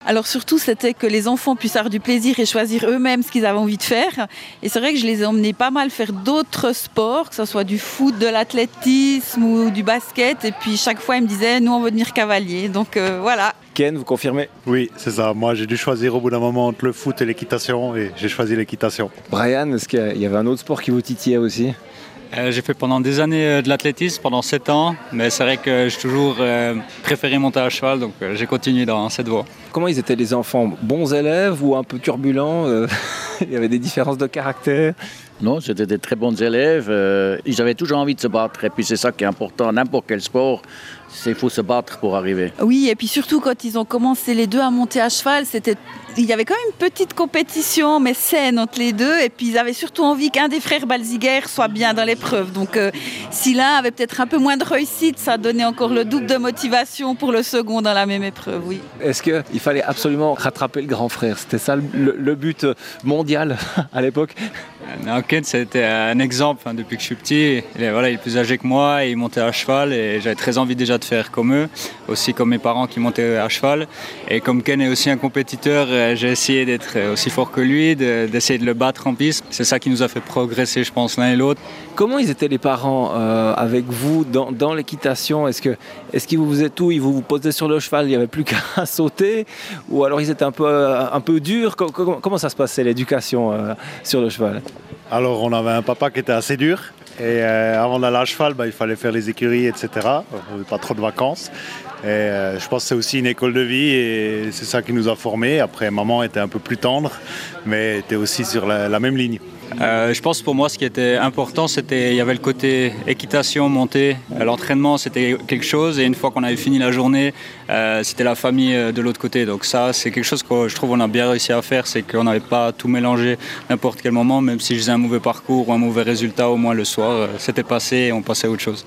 Alors surtout, c'était que les enfants puissent avoir du plaisir et choisir eux-mêmes ce qu'ils avaient envie de faire. Et c'est vrai que je les ai emmenés pas mal faire d'autres sports, que ce soit du foot, de l'athlétisme ou du basket. Et puis chaque fois, ils me disaient, nous, on veut devenir cavalier. Donc voilà. Ken, vous confirmez? Oui, c'est ça. Moi, j'ai dû choisir au bout d'un moment entre le foot et l'équitation et j'ai choisi l'équitation. Brian, est-ce qu'il y avait un autre sport qui vous titillait aussi? J'ai fait pendant des années de l'athlétisme, pendant 7 ans, mais c'est vrai que j'ai toujours préféré monter à cheval, donc j'ai continué dans cette voie. Comment ils étaient les enfants? Bons élèves ou un peu turbulents? Il y avait des différences de caractère? Non, c'était des très bons élèves. Ils avaient toujours envie de se battre. Et puis c'est ça qui est important, n'importe quel sport, il faut se battre pour arriver. Oui, et puis surtout quand ils ont commencé les deux à monter à cheval, il y avait quand même une petite compétition, mais saine entre les deux. Et puis ils avaient surtout envie qu'un des frères Balziger soit bien dans l'épreuve. Donc si l'un avait peut-être un peu moins de réussite, ça donnait encore le double de motivation pour le second dans la même épreuve, oui. Est-ce qu'il fallait absolument rattraper le grand frère? C'était ça le but mondial à l'époque? Non, Ken, c'était un exemple depuis que je suis petit. Il est plus âgé que moi, et il montait à cheval et j'avais très envie déjà de faire comme eux, aussi comme mes parents qui montaient à cheval. Et comme Ken est aussi un compétiteur, j'ai essayé d'être aussi fort que lui, d'essayer de le battre en piste. C'est ça qui nous a fait progresser, je pense, l'un et l'autre. Comment ils étaient les parents avec vous dans l'équitation? Est-ce qu'ils vous faisaient tout? Ils vous posaient sur le cheval, il n'y avait plus qu'à sauter? Ou alors ils étaient un peu durs? Comment ça se passait l'éducation sur le cheval? Alors, on avait un papa qui était assez dur. Et avant d'aller à cheval, il fallait faire les écuries, etc. On n'avait pas trop de vacances. Et je pense que c'est aussi une école de vie et c'est ça qui nous a formés. Après, maman était un peu plus tendre, mais était aussi sur la même ligne. Je pense que pour moi, ce qui était important, il y avait le côté équitation, montée. L'entraînement, c'était quelque chose. Et une fois qu'on avait fini la journée, c'était la famille de l'autre côté. Donc ça, c'est quelque chose que je trouve qu'on a bien réussi à faire. C'est qu'on n'avait pas tout mélangé n'importe quel moment. Même si je faisais un mauvais parcours ou un mauvais résultat, au moins le soir, c'était passé et on passait à autre chose.